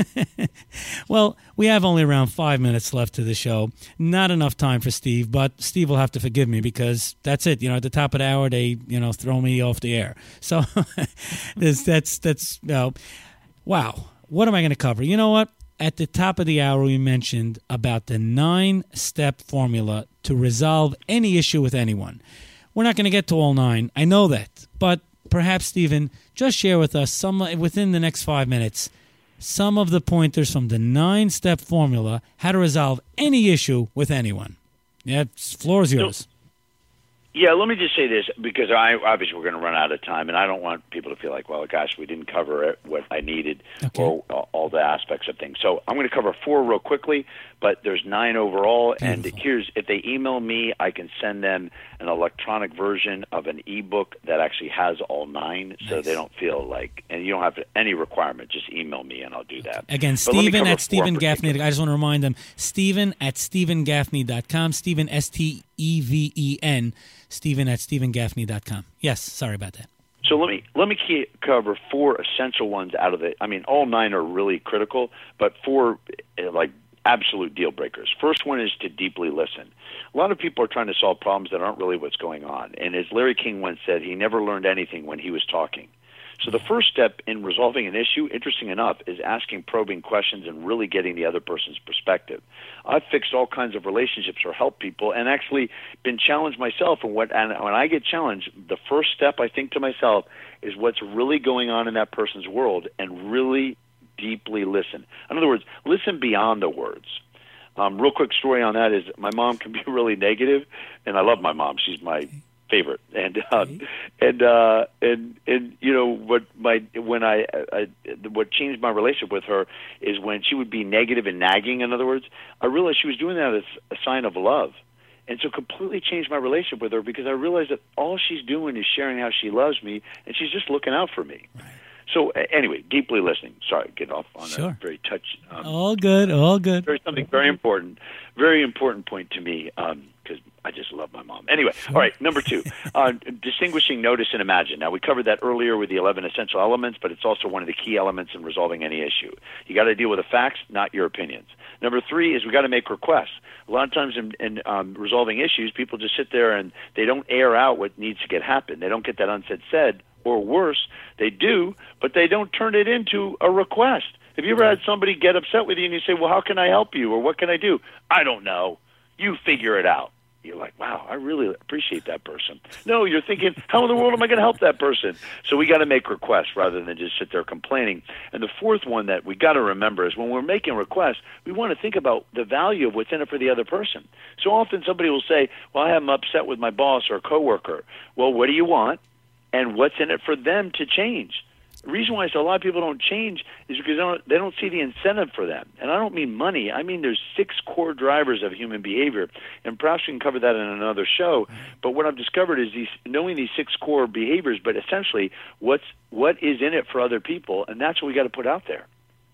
Well, we have only around five minutes left to the show. Not enough time for Steve, but Steve will have to forgive me because that's it. You know, at the top of the hour, they, you know, throw me off the air. So that's, that's, that's, you know, wow. What am I going to cover? You know what? At the top of the hour, we mentioned about the nine-step formula to resolve any issue with anyone. We're not going to get to all nine. I know that. But perhaps, Stephen, just share with us some within the next five minutes some of the pointers from the nine-step formula, how to resolve any issue with anyone. Yeah, the floor is yours. So, yeah, let me just say this, because I obviously we're going to run out of time, and I don't want people to feel like, well, gosh, we didn't cover it, what I needed, Okay. or uh, all the aspects of things. So I'm going to cover four real quickly, but there's nine overall. Beautiful. And here's, if they email me, I can send them an electronic version of an ebook that actually has all nine, so Nice. they don't feel like, and you don't have to, any requirement, just email me and I'll do that. Again, But let me Stephen cover at four Stephen in Gaffney. particular. I just want to remind them, Stephen at Stephen Gaffney dot com. Stephen, S T E V E N. Stephen at Stephen Gaffney dot com. Yes, sorry about that. So let me let me key, cover four essential ones out of it. I mean, all nine are really critical, but four uh, like absolute deal breakers. First one is to deeply listen. A lot of people are trying to solve problems that aren't really what's going on. And as Larry King once said, he never learned anything when he was talking. So the first step in resolving an issue, interesting enough, is asking probing questions and really getting the other person's perspective. I've fixed all kinds of relationships or helped people and actually been challenged myself. And, what, and when I get challenged, the first step I think to myself is what's really going on in that person's world and really deeply listen. In other words, listen beyond the words. Um, real quick story on that is my mom can be really negative, and I love my mom. She's my favorite, and uh, and uh, and and you know what my when I, I what changed my relationship with her is when she would be negative and nagging. In other words, I realized she was doing that as a sign of love, and so completely changed my relationship with her because I realized that all she's doing is sharing how she loves me, and she's just looking out for me. Right. So uh, anyway, deeply listening. Sorry, get off on Sure. a very touch. Um, All good, all good. very something very important, very important point to me because I just love my mom. Anyway, all right, number two, uh, distinguishing notice and imagine. Now, we covered that earlier with the eleven essential elements, but it's also one of the key elements in resolving any issue. You got to deal with the facts, not your opinions. Number three is we got to make requests. A lot of times in, in um, resolving issues, people just sit there and they don't air out what needs to get happen. They don't get that unsaid said, or worse, they do, but they don't turn it into a request. Have you ever had somebody get upset with you and you say, well, how can I help you, or what can I do? I don't know. You figure it out. You're like, wow, I really appreciate that person. No, you're thinking, how in the world am I going to help that person? So we got to make requests rather than just sit there complaining. And the fourth one that we got to remember is when we're making requests, we want to think about the value of what's in it for the other person. So often somebody will say, well, I am upset with my boss or a coworker. Well, what do you want? And what's in it for them to change? The reason why I say a lot of people don't change is because they don't, they don't see the incentive for them. And I don't mean money. I mean there's six core drivers of human behavior. And perhaps we can cover that in another show. But what I've discovered is these knowing these six core behaviors, but essentially what's what is in it for other people, and that's what we got to put out there.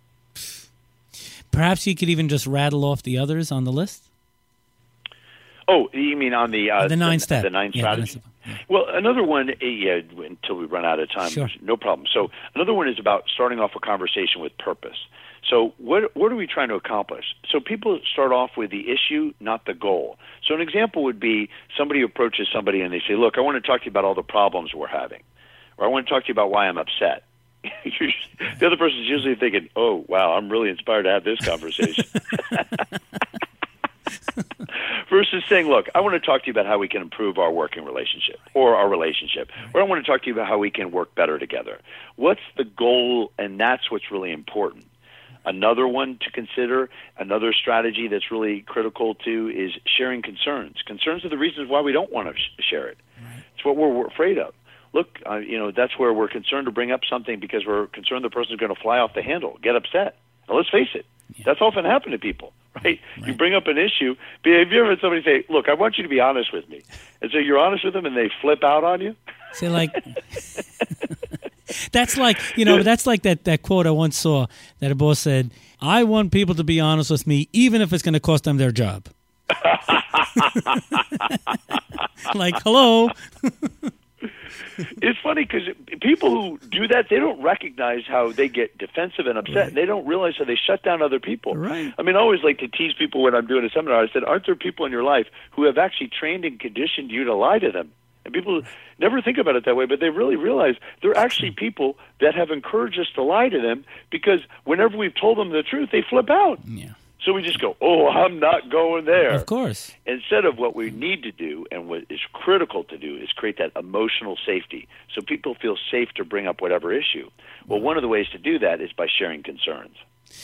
Perhaps you could even just rattle off the others on the list? Oh, you mean on the uh, The nine the, step. the nine Yeah, the nine strategy? step. Yeah. Well, another one, uh, yeah, until we run out of time, Sure. no problem. So another one is about starting off a conversation with purpose. So what what are we trying to accomplish? So people start off with the issue, not the goal. So an example would be somebody approaches somebody and they say, look, I want to talk to you about all the problems we're having, or I want to talk to you about why I'm upset. The other person's usually thinking, oh, wow, I'm really inspired to have this conversation. Versus saying, look, I want to talk to you about how we can improve our working relationship or our relationship, or I want to talk to you about how we can work better together. What's the goal? And that's what's really important. Another one to consider, another strategy that's really critical too, is sharing concerns. Concerns are the reasons why we don't want to sh- share it. Right. It's what we're, we're afraid of. Look, uh, you know, that's where we're concerned to bring up something because we're concerned the person's going to fly off the handle, get upset. Now, let's face it. Yeah. That's often happened to people, right? right? You bring up an issue. Have you ever had somebody say, look, I want you to be honest with me. And so you're honest with them and they flip out on you? Say like, That's like, you know, that's like that, that quote I once saw that a boss said, I want people to be honest with me, even if it's going to cost them their job. Like, hello. It's funny because people who do that, they don't recognize how they get defensive and upset. Right. They don't realize how they shut down other people. Right. I mean, I always like to tease people when I'm doing a seminar. I said, aren't there people in your life who have actually trained and conditioned you to lie to them? And people never think about it that way, but they really realize they're actually people that have encouraged us to lie to them because whenever we've told them the truth, they flip out. Yeah. So we just go, oh, I'm not going there. Of course. Instead of what we need to do and what is critical to do is create that emotional safety so people feel safe to bring up whatever issue. Well, one of the ways to do that is by sharing concerns.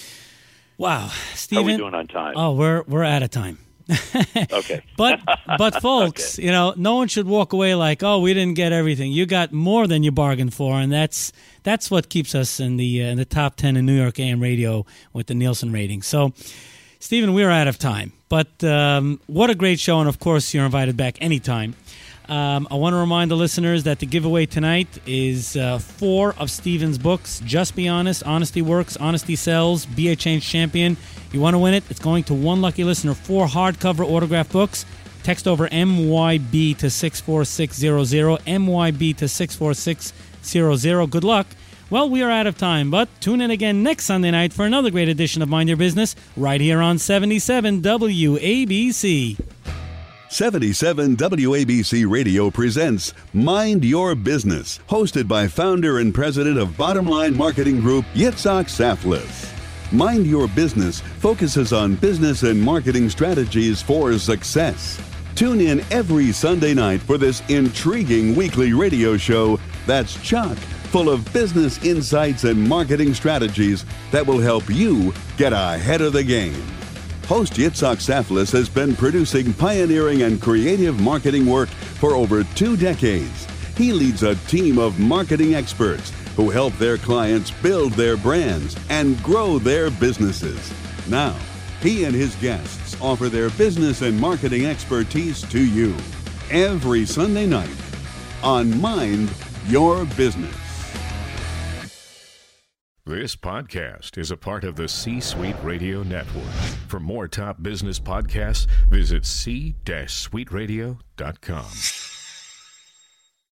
Wow. Stephen, how are we doing on time? Oh, we're we're out of time. Okay. But, but folks, okay. you know, no one should walk away like, oh, we didn't get everything. You got more than you bargained for, and that's that's what keeps us in the uh, in the top ten in New York A M radio with the Nielsen rating. So, Stephen, we're out of time. But um, what a great show, and of course, you're invited back anytime. Um, I want to remind the listeners that the giveaway tonight is uh, four of Stephen's books, Just Be Honest, Honesty Works, Honesty Sells, Be a Change Champion. You want to win it? It's going to one lucky listener, four hardcover autograph books. Text over M Y B to six four six zero zero, M Y B to six four six zero zero. Good luck. Well, we are out of time, but tune in again next Sunday night for another great edition of Mind Your Business right here on seventy-seven W A B C. seventy-seven W A B C Radio presents Mind Your Business, hosted by founder and president of Bottom Line Marketing Group, Yitzhak Saflis. Mind Your Business focuses on business and marketing strategies for success. Tune in every Sunday night for this intriguing weekly radio show that's chock full of business insights and marketing strategies that will help you get ahead of the game. Host Yitzhak Saflis has been producing pioneering and creative marketing work for over two decades. He leads a team of marketing experts who help their clients build their brands and grow their businesses. Now, he and his guests offer their business and marketing expertise to you every Sunday night on Mind Your Business. This podcast is a part of the C-Suite Radio Network. For more top business podcasts, visit c suite radio dot com.